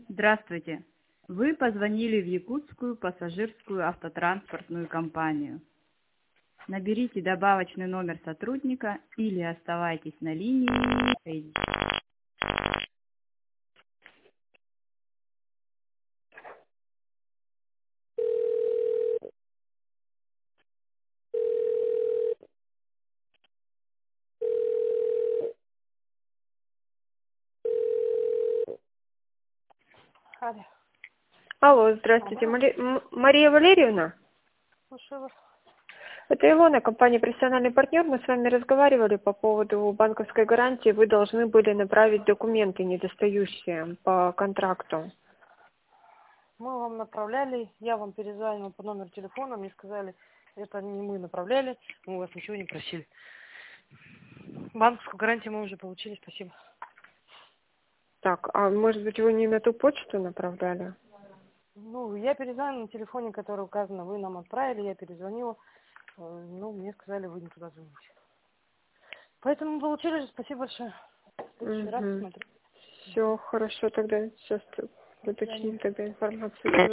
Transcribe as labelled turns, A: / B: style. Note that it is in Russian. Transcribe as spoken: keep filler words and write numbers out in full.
A: Здравствуйте. Вы позвонили в Якутскую пассажирскую автотранспортную компанию. Наберите добавочный номер сотрудника или оставайтесь на линии.
B: Алло,
C: Алло, здравствуйте,
B: алло,
C: Мари- М- Мария Валерьевна.
B: слушаю вас.
C: Это Илона, компания «Профессиональный партнер». Мы с вами разговаривали по поводу банковской гарантии. Вы должны были направить документы недостающие по контракту.
B: Мы вам направляли, я вам перезвонила по номеру телефона, мне сказали, это не мы направляли, мы у вас ничего не просили. Банковскую гарантию мы уже получили, спасибо.
C: Так, а может быть, вы не на ту почту направляли?
B: Ну, я перезвонила на телефоне, который указано, вы нам отправили, я перезвонила, э, ну, мне сказали, вы не туда звоните. Поэтому мы получили же, спасибо большое. В следующий раз
C: Угу.
B: посмотрю.
C: Все, хорошо, тогда сейчас
B: До свидания.
C: уточним тогда информацию.